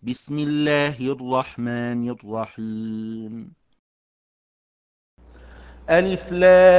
بسم الله الرحمن الرحيم. ألف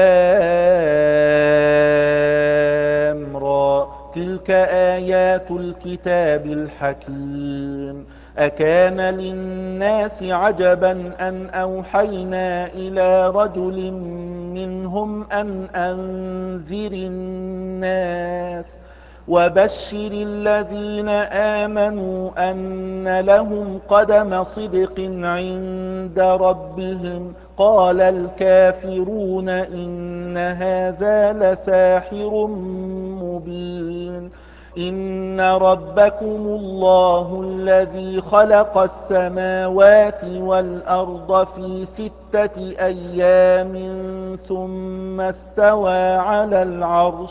لام را تلك آيات الكتاب الحكيم أكان للناس عجبا أن أوحينا إلى رجل منهم أن أنذر الناس وبشر الذين آمنوا أن لهم قدم صدق عند ربهم قال الكافرون إن هذا لساحر مبين إن ربكم الله الذي خلق السماوات والأرض في 6 أيام ثم استوى على العرش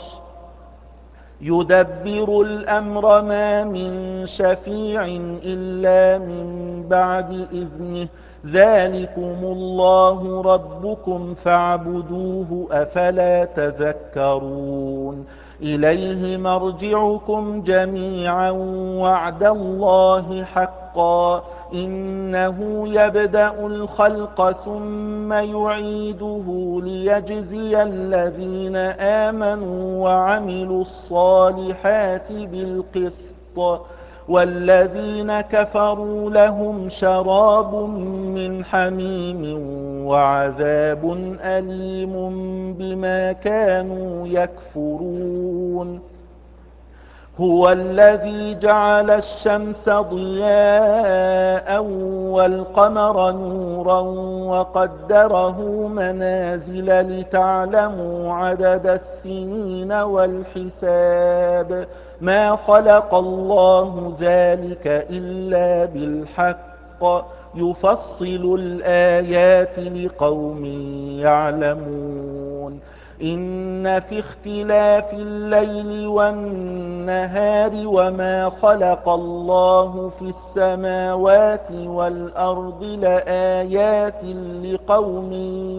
يدبر الأمر ما من شفيع إلا من بعد إذنه ذلكم الله ربكم فاعبدوه أفلا تذكرون إليه مرجعكم جميعا وعد الله حقا إنه يبدأ الخلق ثم يعيده ليجزي الذين آمنوا وعملوا الصالحات بالقسط والذين كفروا لهم شراب من حميم وعذاب أليم بما كانوا يكفرون هو الذي جعل الشمس ضياء والقمر نورا وقدره منازل لتعلموا عدد السنين والحساب ما خلق الله ذلك إلا بالحق يفصل الآيات لقوم يعلمون إن في اختلاف الليل والنهار وما خلق الله في السماوات والأرض لآيات لقوم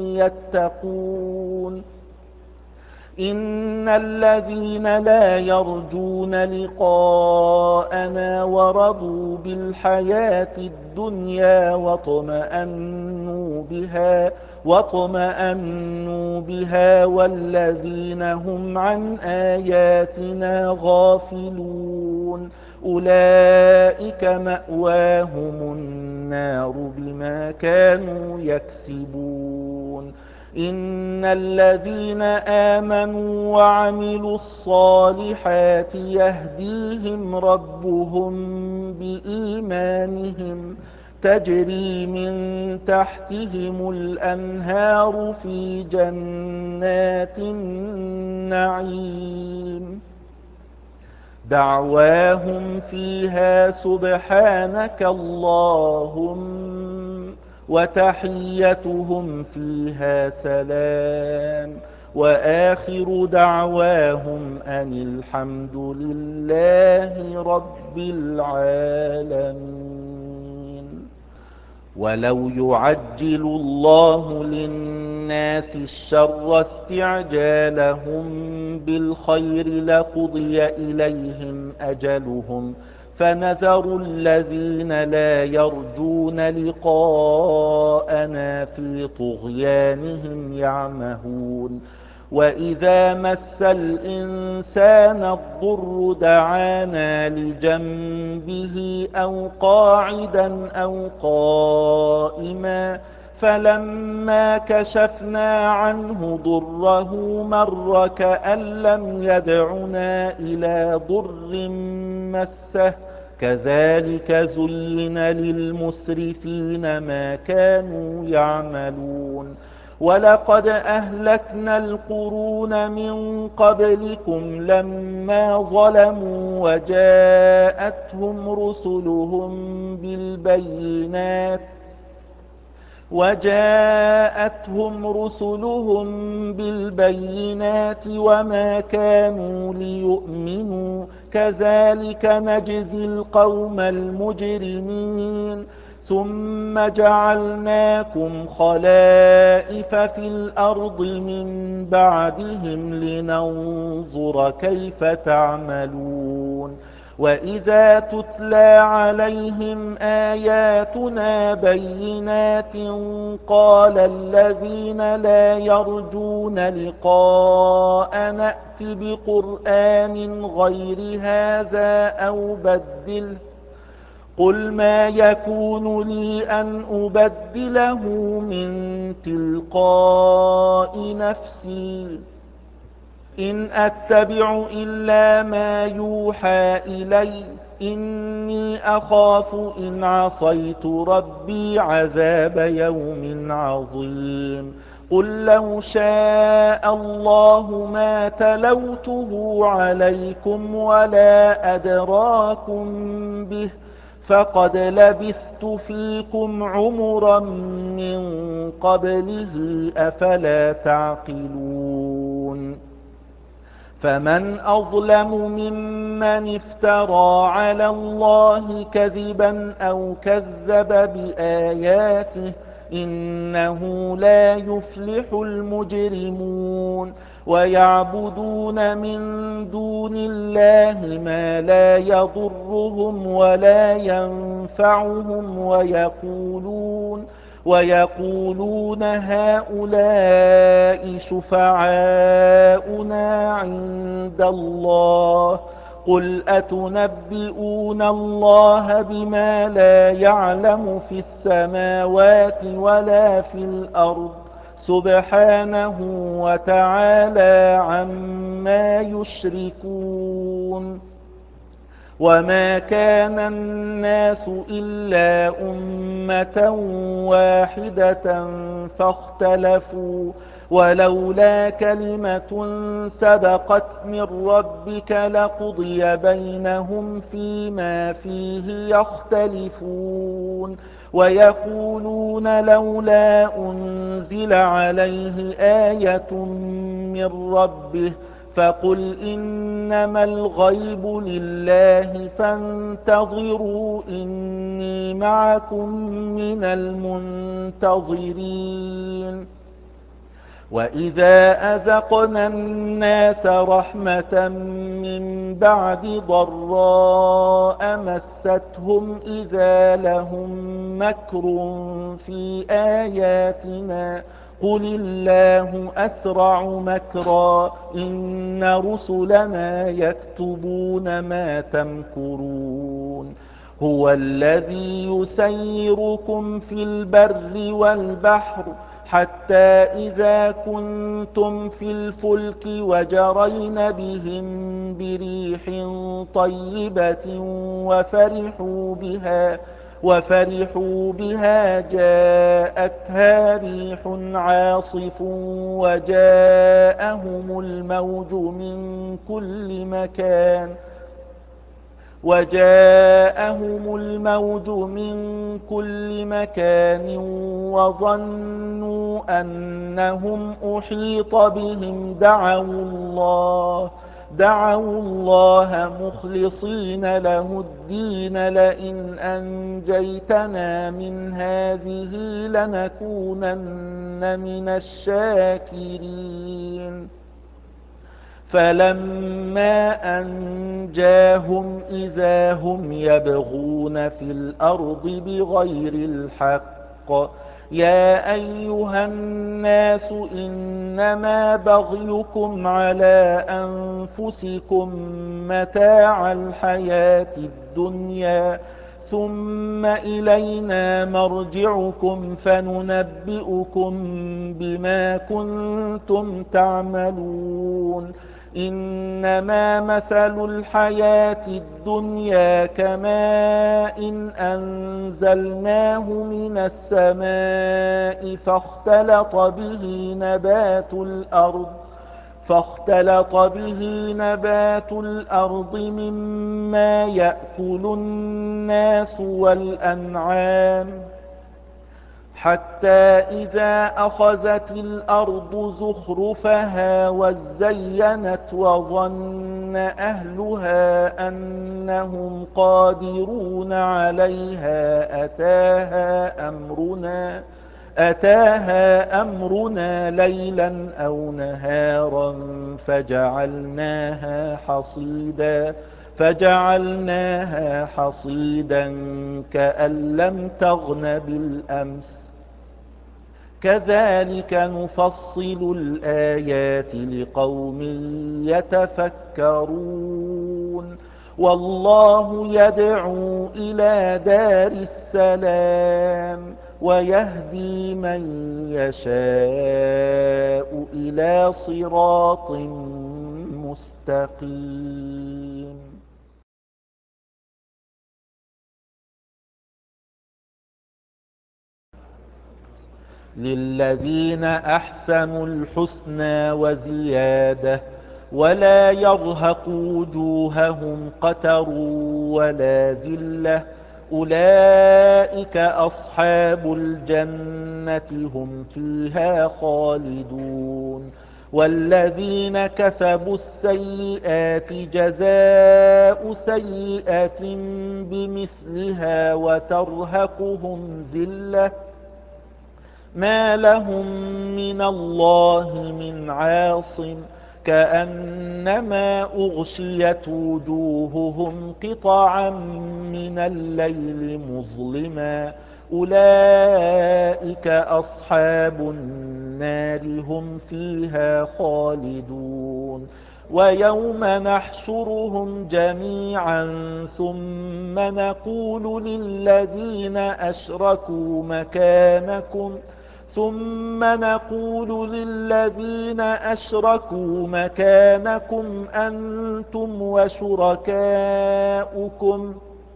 يتقون إن الذين لا يرجون لقاءنا ورضوا بالحياة الدنيا واطمأنوا بها والذين هم عن آياتنا غافلون أولئك مأواهم النار بما كانوا يكسبون إن الذين آمنوا وعملوا الصالحات يهديهم ربهم بإيمانهم تجري من تحتهم الأنهار في جنات النعيم دعواهم فيها سبحانك اللهم وتحيتهم فيها سلام وآخر دعواهم أن الحمد لله رب العالمين ولو يعجل الله للناس الشر استعجالهم بالخير لقضي إليهم أجلهم فنذر الذين لا يرجون لقاءنا في طغيانهم يعمهون وإذا مس الإنسان الضر دعانا لجنبه أو قاعدا أو قائما فلما كشفنا عنه ضره مر كأن لم يدعنا إلى ضر مسه كذلك زين للمسرفين ما كانوا يعملون ولقد أهلكنا القرون من قبلكم لما ظلموا وجاءتهم رسلهم بالبينات وما كانوا ليؤمنوا كذلك نجزي القوم المجرمين ثم جعلناكم خلائف في الأرض من بعدهم لننظر كيف تعملون وإذا تتلى عليهم آياتنا بينات قال الذين لا يرجون لقاء نأت بقرآن غير هذا أو بدله قل ما يكون لي أن أبدله من تلقاء نفسي إن أتبع إلا ما يوحى إلي إني أخاف إن عصيت ربي عذاب يوم عظيم قل لو شاء الله ما تلوته عليكم ولا أدراكم به فقد لبثت فيكم عمرا من قبله أفلا تعقلون فمن أظلم ممن افترى على الله كذبا أو كذب بآياته إنه لا يفلح المجرمون ويعبدون من دون الله ما لا يضرهم ولا ينفعهم ويقولون هؤلاء شفعاؤنا عند الله قل أتنبئون الله بما لا يعلم في السماوات ولا في الأرض سبحانه وتعالى عما يشركون وما كان الناس إلا أمة واحدة فاختلفوا ولولا كلمة سبقت من ربك لقضي بينهم فيما فيه يختلفون ويقولون لولا أنزل عليه آية من ربه فقل إنما الغيب لله فانتظروا إني معكم من المنتظرين وإذا أذقنا الناس رحمة من بعد ضراء مستهم إذا لهم مكر في آياتنا قل الله أسرع مكرا إن رسلنا يكتبون ما تمكرون هو الذي يسيركم في البر والبحر حتى إذا كنتم في الفلك وجرين بهم بريح طيبة وفرحوا بها جاءتها ريح عاصف وجاءهم الموج من كل مكان وظنوا أنهم أحيط بهم دعوا الله مخلصين له الدين لئن أنجيتنا من هذه لنكونن من الشاكرين فلما أنجاهم إذا هم يبغون في الأرض بغير الحق يا أيها الناس إنما بغيكم على أنفسكم متاع الحياة الدنيا ثم إلينا مرجعكم فننبئكم بما كنتم تعملون إنما مثل الحياة الدنيا كماء إن أنزلناه من السماء فاختلط به نبات الأرض مما يأكل الناس والأنعام حتى إذا أخذت الأرض زخرفها وزينت وظن أهلها أنهم قادرون عليها أتاها أمرنا ليلا أو نهارا فجعلناها حصيدا فجعلناها حصيدا كأن لم تغن بالأمس كذلك نفصل الآيات لقوم يتفكرون والله يدعو إلى دار السلام ويهدي من يشاء إلى صراط مستقيم للذين أحسنوا الحسنى وزيادة ولا يرهق وجوههم قتر ولا ذلة أولئك أصحاب الجنة هم فيها خالدون والذين كسبوا السيئات جزاء سيئة بمثلها وترهقهم ذلة ما لهم من الله من عاصم كأنما أغشيت وجوههم قطعا من الليل مظلما أولئك أصحاب النار هم فيها خالدون ويوم نحشرهم جميعا ثم نقول للذين أشركوا مكانكم أنتم وشركاؤكم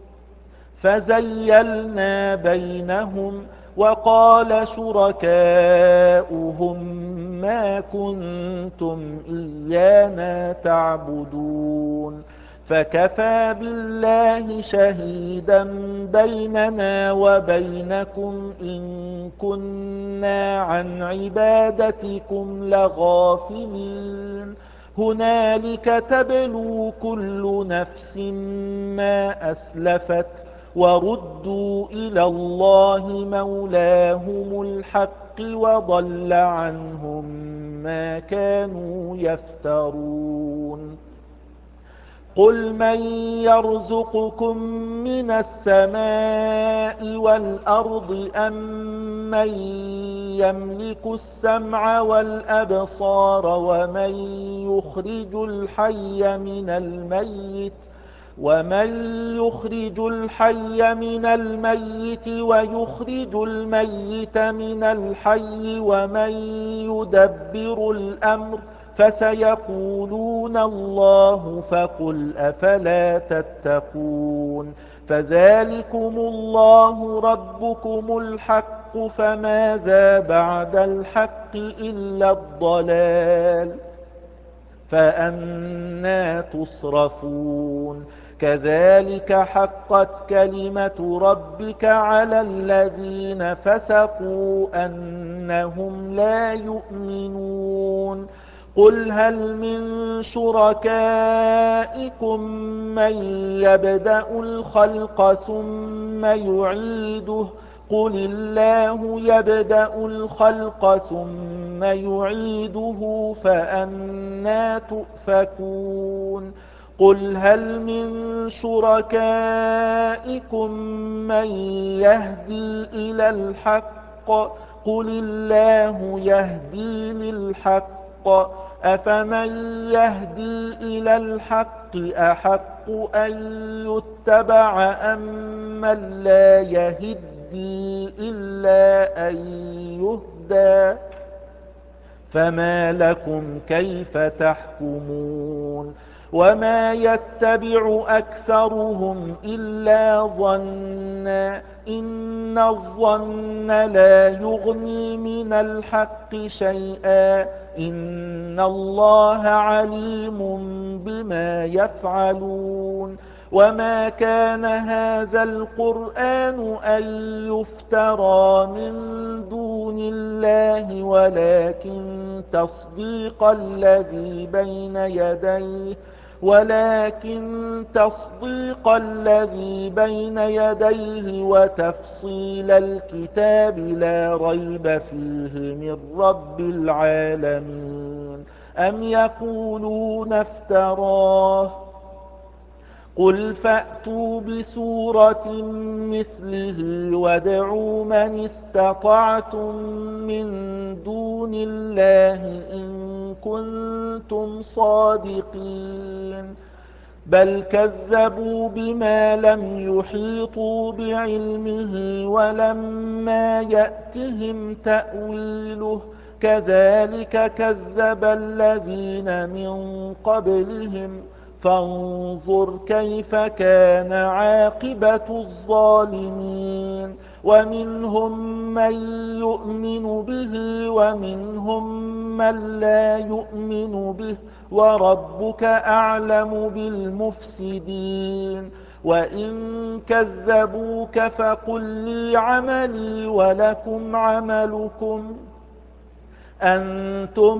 فزيلنا بينهم وقال شركاؤهم ما كنتم إيانا تعبدون فكفى بالله شهيدا بيننا وبينكم إن كنا عن عبادتكم لغافلين هنالك تبلو كل نفس ما أسلفت وردوا إلى الله مولاهم الحق وضل عنهم ما كانوا يفترون قل من يرزقكم من السماء والأرض أم من يملك السمع والأبصار ومن يخرج الحي من الميت ويخرج الميت من الحي ومن يدبر الأمر فسيقولون الله فقل أفلا تتقون فذلكم الله ربكم الحق فماذا بعد الحق إلا الضلال فأنى تصرفون كذلك حقت كلمة ربك على الذين فسقوا أنهم لا يؤمنون قل هل من شركائكم من يبدأ الخلق ثم يعيده قل الله يبدأ الخلق ثم يعيده فأنى تؤفكون قل هل من شركائكم من يهدي إلى الحق قل الله يهدي للحق أفمن يهدي إلى الحق أحق أن يتبع أم من لا يهدي إلا أن يهدى فما لكم كيف تحكمون وما يتبع أكثرهم إلا ظنا إن الظن لا يغني من الحق شيئا إن الله عليم بما يفعلون وما كان هذا القرآن أن يفترى من دون الله ولكن تصديق الذي بين يديه وتفصيل الكتاب لا ريب فيه من رب العالمين أم يقولون افتراه قل فأتوا بسورة مثله وادعوا من استطعتم من دون الله إن كنتم صادقين بل كذبوا بما لم يحيطوا بعلمه ولما يأتهم تأويله كذلك كذب الذين من قبلهم فانظر كيف كان عاقبة الظالمين ومنهم من يؤمن به ومنهم من لا يؤمن به وربك أعلم بالمفسدين وإن كذبوك فقل لي عملي ولكم عملكم أنتم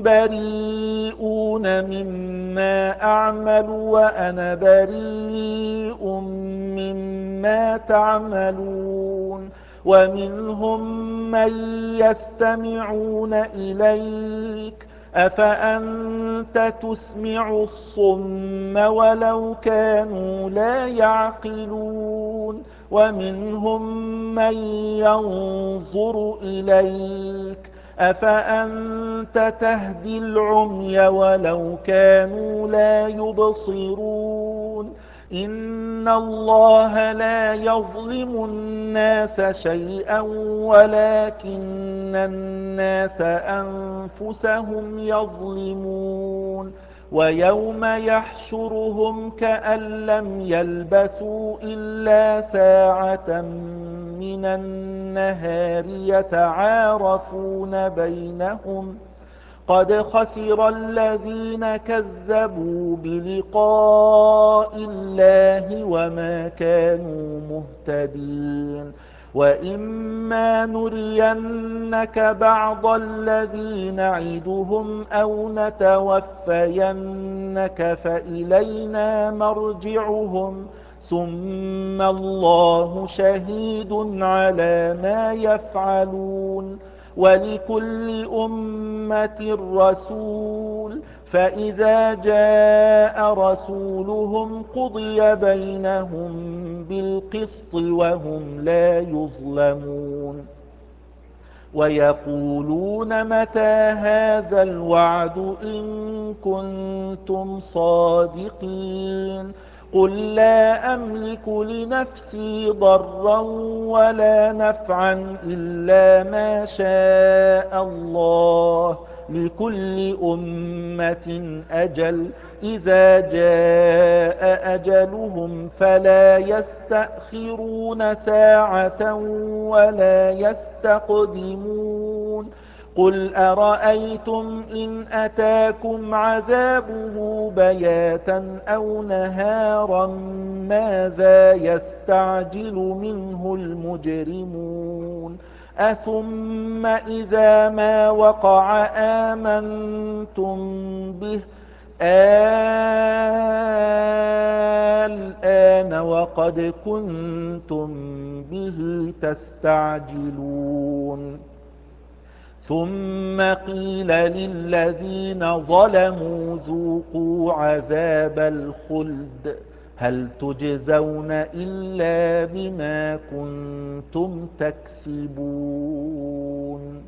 بريئون مما أعمل وأنا بريء مما تعملون ومنهم من يستمعون إليك أفأنت تسمع الصم ولو كانوا لا يعقلون ومنهم من ينظر إليك أفأنت تهدي العمي ولو كانوا لا يبصرون إن الله لا يظلم الناس شيئا ولكن الناس أنفسهم يظلمون ويوم يحشرهم كأن لم يلبثوا إلا ساعة من النهار يتعارفون بينهم قد خسر الذين كذبوا بلقاء الله وما كانوا مهتدين وإما نرينك بعض الذي نعدهم أو نتوفينك فإلينا مرجعهم ثم الله شهيد على ما يفعلون ولكل أمة رسول فإذا جاء رسولهم قضي بينهم بالقسط وهم لا يظلمون ويقولون متى هذا الوعد إن كنتم صادقين قل لا أملك لنفسي ضرا ولا نفعا إلا ما شاء الله لكل أمة أجل إذا جاء أجلهم فلا يستأخرون ساعة ولا يستقدمون قل أرأيتم إن أتاكم عذابه بياتا أو نهارا ماذا يستعجل منه المجرمون أثم إذا ما وقع آمنتم به الآن وقد كنتم به تستعجلون ثم قيل للذين ظلموا ذوقوا عذاب الخلد هل تجزون إلا بما كنتم تكسبون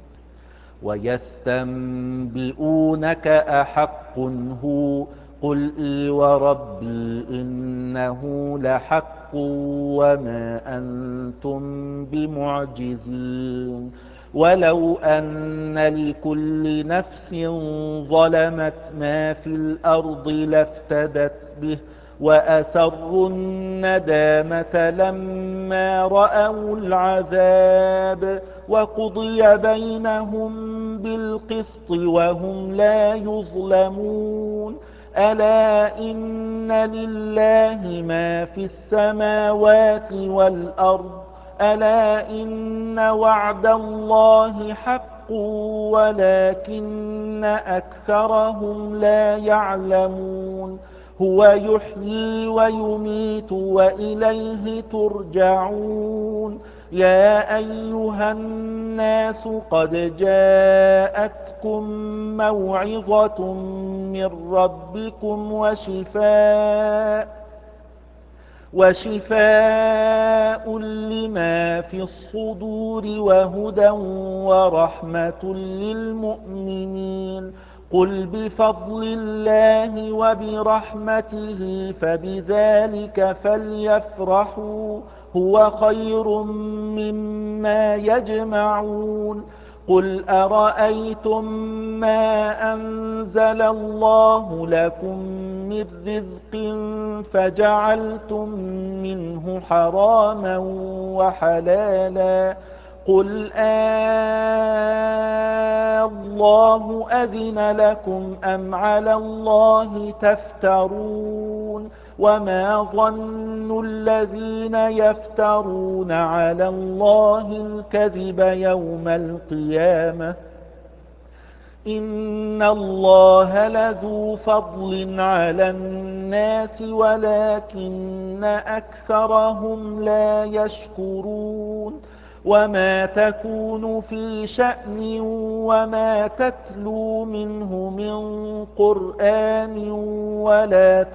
ويستنبئونك أحق هو قل إي وربي إنه لحق وما أنتم بمعجزين ولو أن لكل نفس ظلمت ما في الأرض لافتدت به وأسروا الندامة لما رأوا العذاب وقضي بينهم بالقسط وهم لا يظلمون ألا إن لله ما في السماوات والأرض ألا إن وعد الله حق ولكن أكثرهم لا يعلمون هو يحيي ويميت وإليه ترجعون يا أيها الناس قد جاءتكم موعظة من ربكم وشفاء وشفاء لما في الصدور وهدى ورحمة للمؤمنين. قل بفضل الله وبرحمته فبذلك فليفرحوا هو خير مما يجمعون. قل أرأيتم ما أنزل الله لكم من رزق فجعلتم منه حراما وحلالا قل الله أذن لكم أم على الله تفترون. وما ظن الذين يفترون على الله الكذب يوم القيامة إن الله لذو فضل على الناس ولكن أكثرهم لا يشكرون. وما تكون في شأن وما تتلو منه من قرآن ولا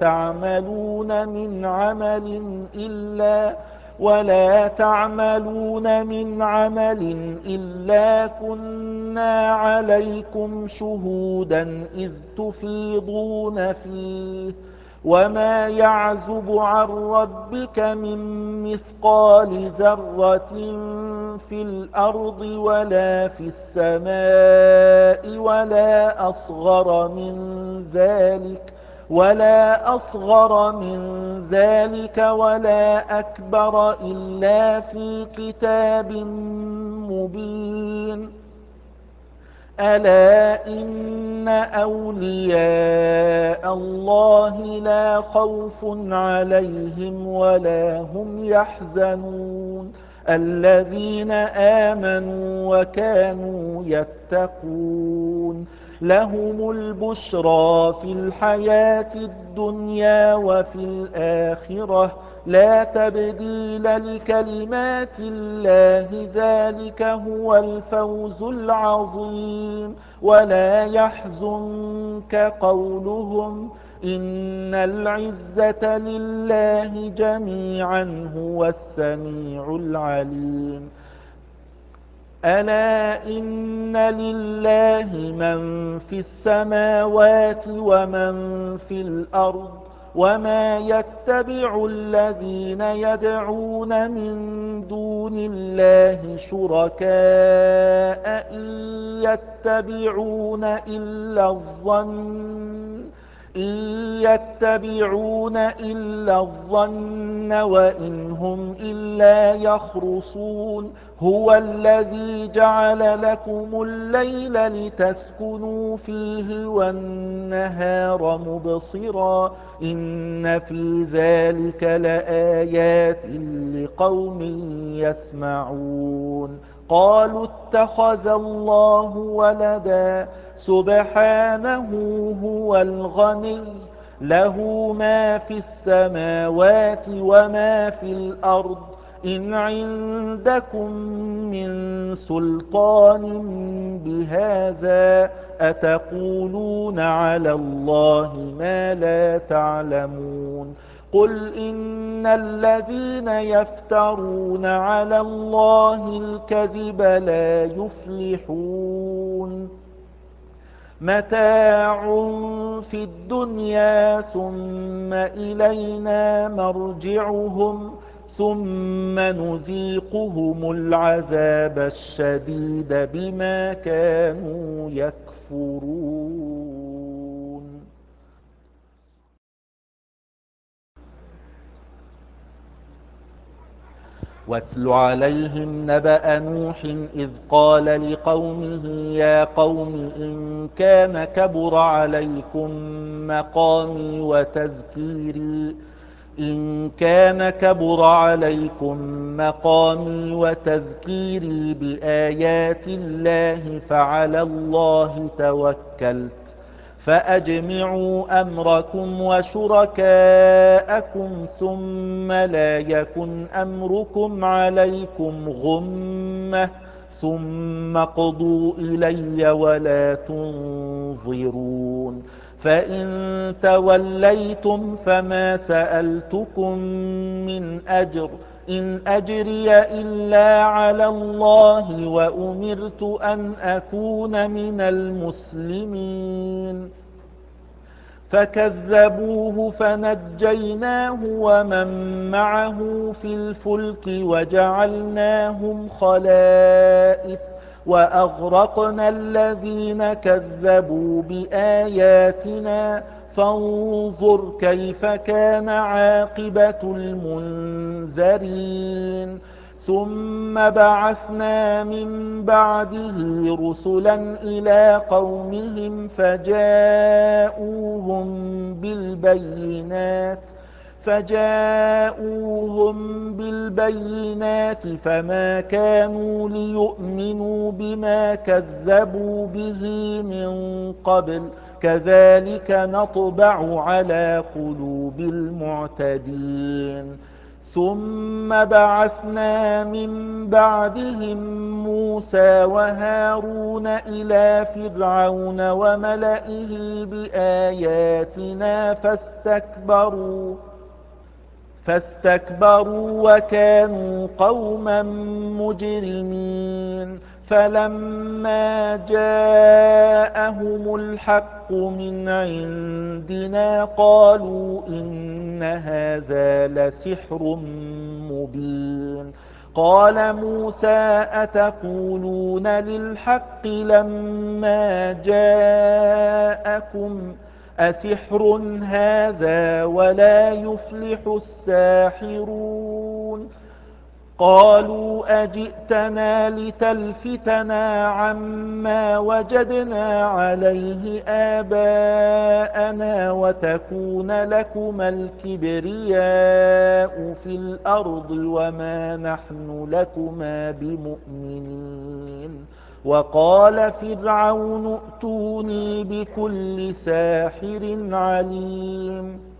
تعملون من عمل إلا كنا عليكم شهودا إذ تفيضون فيه. وما يعزب عن ربك من مثقال ذرة في الأرض ولا في السماء ولا أصغر من ذلك ولا أكبر إلا في كتاب مبين. ألا إن أولياء الله لا خوف عليهم ولا هم يحزنون الذين آمنوا وكانوا يتقون. لهم البشرى في الحياة الدنيا وفي الآخرة لا تبديل لكلمات الله ذلك هو الفوز العظيم. ولا يحزنك قولهم إن العزة لله جميعا هو السميع العليم. ألا إن لله من في السماوات ومن في الأرض وما يتبع الذين يدعون من دون الله شركاء إن يتبعون إلا الظن وإن هم إلا يخرصون. هو الذي جعل لكم الليل لتسكنوا فيه والنهار مبصرا إن في ذلك لآيات لقوم يسمعون. قالوا اتخذ الله ولدا سبحانه هو الغني له ما في السماوات وما في الأرض إن عندكم من سلطان بهذا أتقولون على الله ما لا تعلمون. قل إن الذين يفترون على الله الكذب لا يفلحون. متاع في الدنيا ثم إلينا مرجعهم ثم نذيقهم العذاب الشديد بما كانوا يكفرون. واتل عليهم نبأ نوح إذ قال لقومه يا قوم إن كان كبر عليكم مقامي وتذكيري بآيات الله فعلى الله توكلت فأجمعوا أمركم وشركاءكم ثم لا يكن أمركم عليكم غمة ثم اقضوا إلي ولا تنظرون. فإن توليتم فما سألتكم من أجر إن أجري إلا على الله وأمرت أن أكون من المسلمين فكذبوه فنجيناه ومن معه في الفلك وجعلناهم خلائف وأغرقنا الذين كذبوا بآياتنا فانظر كيف كان عاقبة المنذرين ثم بعثنا من بعده رسلا إلى قومهم فجاءوهم بالبينات فما كانوا ليؤمنوا بما كذبوا به من قبل كذلك نطبع على قلوب المعتدين ثم بعثنا من بعدهم موسى وهارون إلى فرعون وملئه بآياتنا فاستكبروا وكانوا قوما مجرمين فلما جاءهم الحق من عندنا قالوا إن هذا لسحر مبين قال موسى أتقولون للحق لما جاءكم أسحر هذا ولا يفلح الساحرون قالوا أجئتنا لتلفتنا عما وجدنا عليه آباءنا وتكون لكما الكبرياء في الأرض وما نحن لكما بمؤمنين وقال فرعون ائتوني بكل ساحر عليم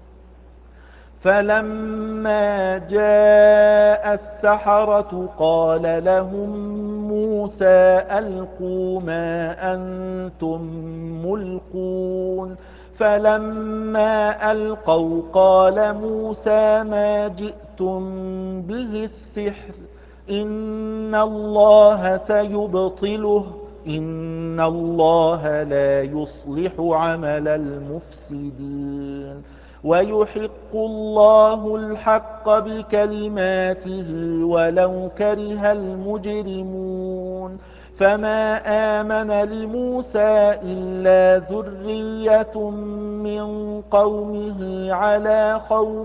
فلما جاء السحرة قال لهم موسى ألقوا ما أنتم ملقون فلما ألقوا قال موسى ما جئتم به السحر إن الله سيبطله إن الله لا يصلح عمل المفسدين ويحق الله الحق بكلماته ولو كره المجرمون فما آمن لموسى إلا ذرية من قومه على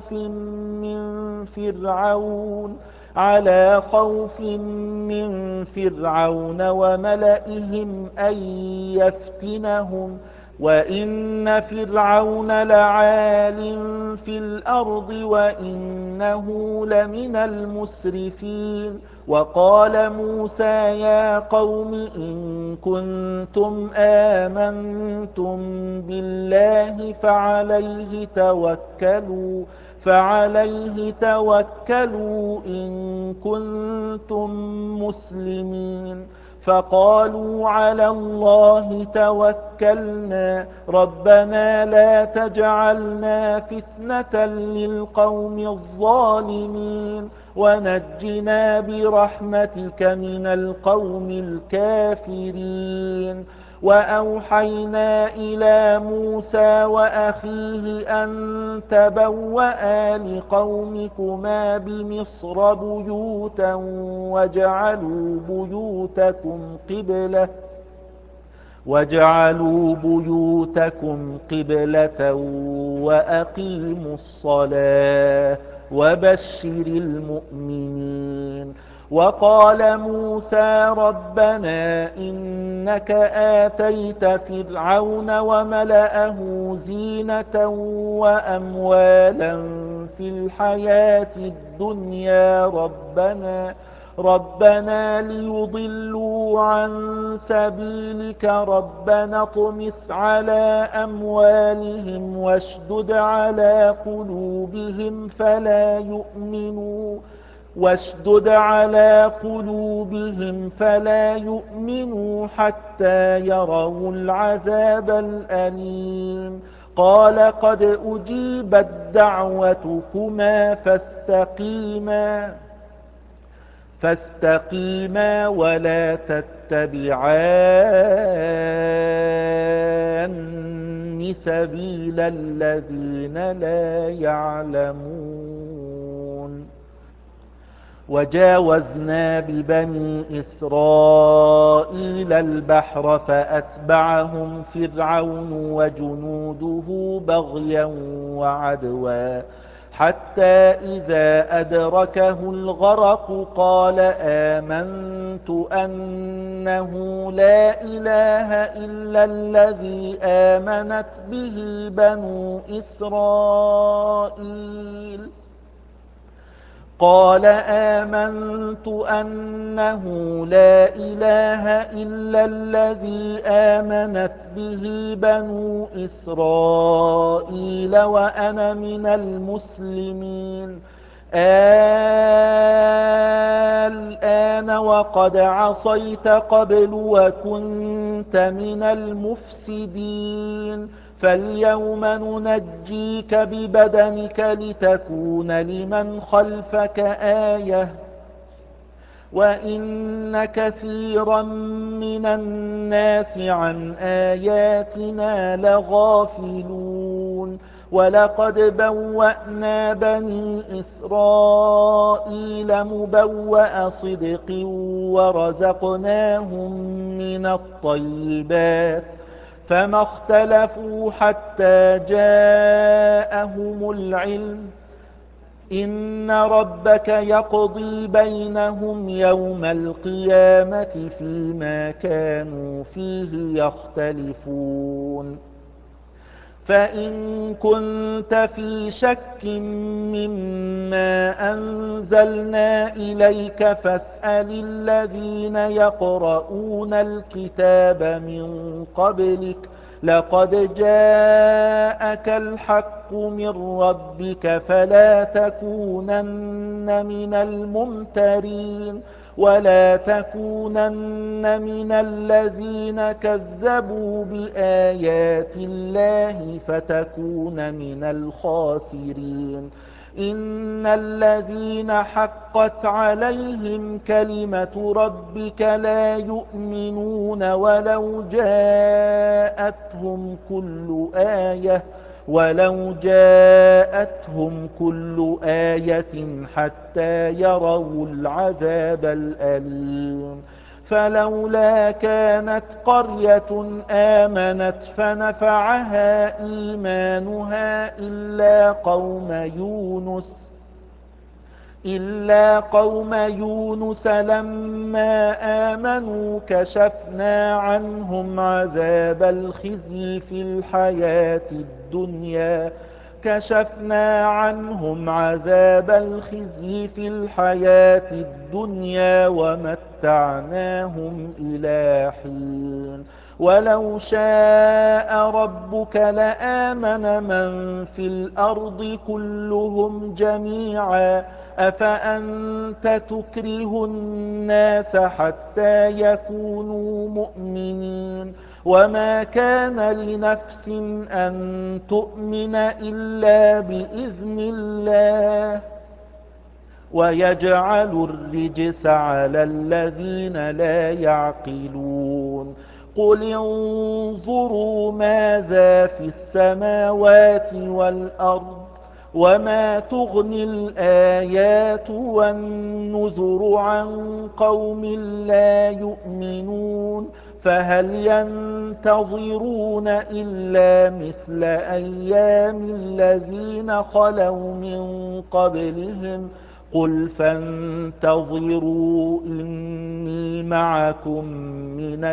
خوف من فرعون وملئهم أن يفتنهم وإن فرعون لعال في الأرض وإنه لمن المسرفين وقال موسى يا قوم إن كنتم آمنتم بالله فعليه توكلوا إن كنتم مسلمين فقالوا على الله توكلنا ربنا لا تجعلنا فتنة للقوم الظالمين ونجنا برحمتك من القوم الكافرين وأوحينا إلى موسى وأخيه أن تبوأ لقومكما بمصر بيوتا وجعلوا بيوتكم قبلة وأقيموا الصلاة وبشر المؤمنين وقال موسى ربنا إنك آتيت فرعون وملأه زينة وأموالا في الحياة الدنيا ربنا ليضلوا عن سبيلك ربنا اطمس على أموالهم واشدد على قلوبهم فلا يؤمنوا حتى يروا العذاب الأليم قال قد أجيبت دعوتكما فاستقيما ولا تتبعان سبيل الذين لا يعلمون. وجاوزنا ببني إسرائيل البحر فأتبعهم فرعون وجنوده بغيا وعدوا حتى إذا أدركه الغرق قال آمنت أنه لا إله إلا الذي آمنت به بنو إسرائيل قال آمنت أنه لا إله إلا الذي آمنت به بنو إسرائيل وأنا من المسلمين. الآن وقد عصيت قبل وكنت من المفسدين فاليوم ننجيك ببدنك لتكون لمن خلفك آية وإن كثيرا من الناس عن آياتنا لغافلون. ولقد بوأنا بني إسرائيل مبوأ صدق ورزقناهم من الطيبات فما اختلفوا حتى جاءهم العلم إن ربك يقضي بينهم يوم القيامة فيما كانوا فيه يختلفون. فإن كنت في شك مما أنزلنا إليك فاسأل الذين يقرؤون الكتاب من قبلك لقد جاءك الحق من ربك فلا تكونن من الممترين ولا تكونن من الذين كذبوا بآيات الله فتكون من الخاسرين. إن الذين حقت عليهم كلمة ربك لا يؤمنون ولو جاءتهم كل آية حتى يروا العذاب الأليم. فلولا كانت قرية آمنت فنفعها إيمانها إلا قوم يونس لما آمنوا كشفنا عنهم عذاب الخزي في الحياة الدنيا ومتعناهم إلى حين. ولو شاء ربك لآمن من في الأرض كلهم جميعا أفأنت تكره الناس حتى يكونوا مؤمنين وما كان لنفس أن تؤمن إلا بإذن الله ويجعل الرجس على الذين لا يعقلون. قل انظروا ماذا في السماوات والأرض وما تغني الآيات والنذر عن قوم لا يؤمنون فهل ينتظرون إلا مثل أيام الذين خلوا من قبلهم قل فانتظروا إني معكم من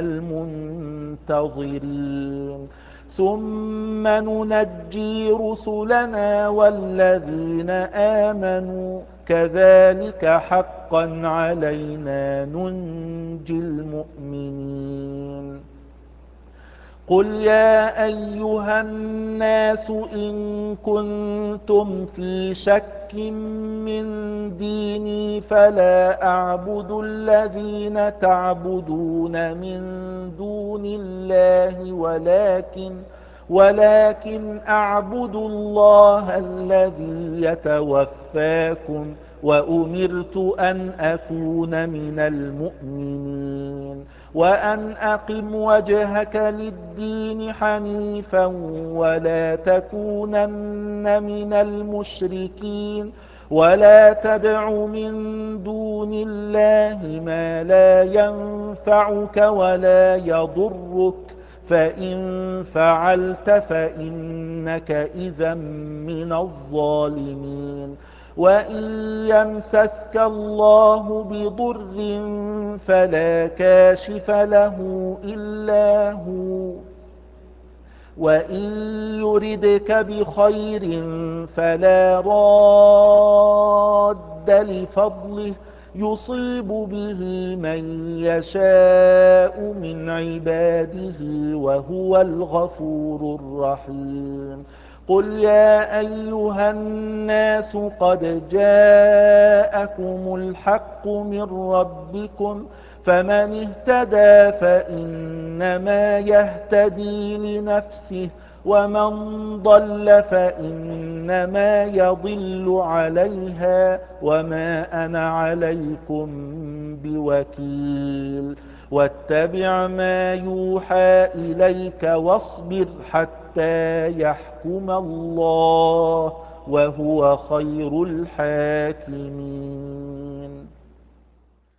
المنتظرين ثم ننجي رسلنا والذين آمنوا كذلك حقا علينا ننجي المؤمنين. قل يا أيها الناس إن كنتم في شك من ديني فلا أعبد الذين تعبدون من دون الله ولكن أعبدوا الله الذي يتوفاكم وأمرت أن أكون من المؤمنين وأن أقم وجهك للدين حنيفا ولا تكونن من المشركين ولا تدع من دون الله ما لا ينفعك ولا يضرك فإن فعلت فإنك إذا من الظالمين وإن يمسسك الله بضر فلا كاشف له إلا هو وإن يردك بخير فلا راد لفضله يصيب به من يشاء من عباده وهو الغفور الرحيم قل يا أيها الناس قد جاءكم الحق من ربكم فمن اهتدى فإنما يهتدي لنفسه ومن ضل فإنما يضل عليها وما أنا عليكم بوكيل واتبع ما يوحى إليك واصبر حتى يحكم الله وهو خير الحاكمين